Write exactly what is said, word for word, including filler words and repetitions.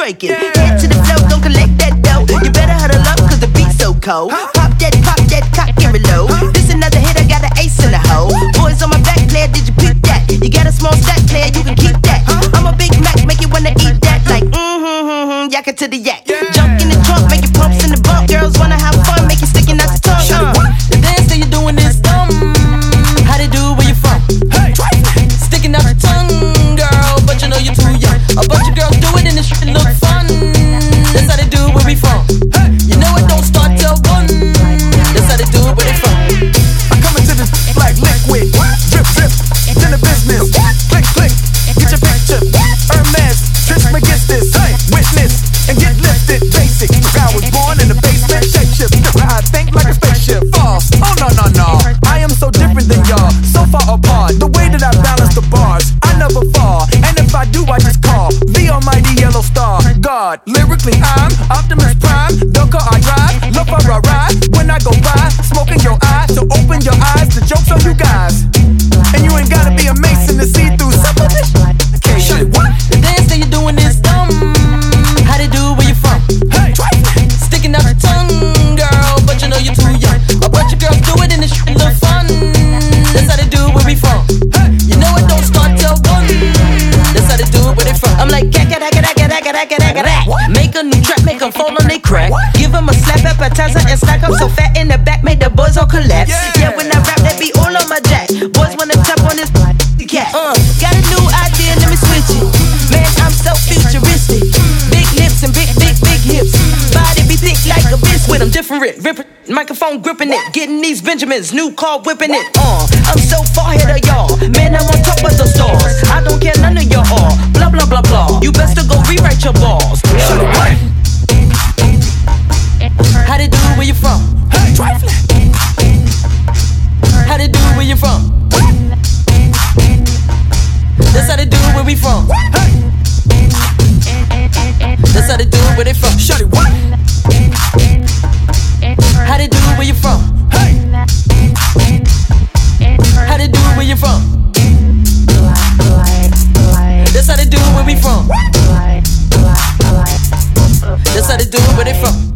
twerking. Head to the flow, don't collect that dough. You better huddle up, cause the beat's so cold. Pop that, pop that, cock and reload. This another hit, I got an ace in the hole. Boys on my back, player, did you pick that? You got a small stack, player, you can keep that. I'm a Big Mac, make you wanna eat that. Like, mm-hmm, mm-hmm, yak it to the yak. Jump in the trunk, make it pumps in the bump. Girls wanna have fun, make it sticking out the tongue. Uh. The dance that you're doing is dumb. How they do, where you from? Hey. Sticking out your tongue, girl, but you know you're too young. A bunch of girls do it and it shit look fun. That's how they do where we from. Hey. You know it don't start till one. That's how they do where they from. I come into this like liquid. Drip, drip, in the business. Click, click, get your picture. Hermes, Trish McGinnis this. Hey. Witness and get lifted. Basic, I was born in the basement. Shape shift, I think like a spaceship. False, oh no, no, no. I am so different than y'all, so far apart. The way that I balance the bars, I never fall. And if I do, I just call the almighty yellow star. God, lyrically I'm Optimus Prime. The car I drive, love how I ride. When I go by, smoking your eye. So open your eyes, the joke's on you guys. And you ain't gotta be a Mason to see through some of this. Okay, shit, what? The dance that you're doing is dumb. How they do, where you from? Hey. Sticking out your tongue, girl, but you know you're too young. A bunch of girls do it and it's look fun. That's how they do where we from. Hey. You know it don't start till one. That's how they do it where they from. I'm like, gat, gat, gat, gat, gat, gat, gat, gat, gat. Make a new track, make them fall on they crack. Give them a slap appetizer and stack up so fat in the back, make the boys all collapse. Yeah, yeah when I rap, that be all on my jack. Boys wanna tap on this cat. Uh, got a new idea, let me switch it. Man, I'm so futuristic. Big lips and big, big, big hips. Body be thick like a biscuit. I'm different, ripping, microphone gripping it. Getting these Benjamins, new car whipping it. Uh, I'm so far ahead of y'all. Man, I'm on top of the stars. I don't care none of your all. Blah, blah, blah, blah. You best to go rewrite your balls. How they do where you from? Hey. How they do where you from? That's how they do where we from. Hey. That's how they do where they from. Shut it, what? How they do where you from? Hey. How they do where you from? That's how they do where we from. That's how they do where they from.